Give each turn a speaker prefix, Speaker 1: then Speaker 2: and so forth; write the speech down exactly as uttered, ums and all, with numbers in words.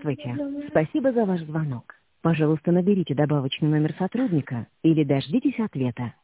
Speaker 1: Здравствуйте. Спасибо за ваш звонок. Пожалуйста, наберите добавочный номер сотрудника или дождитесь ответа.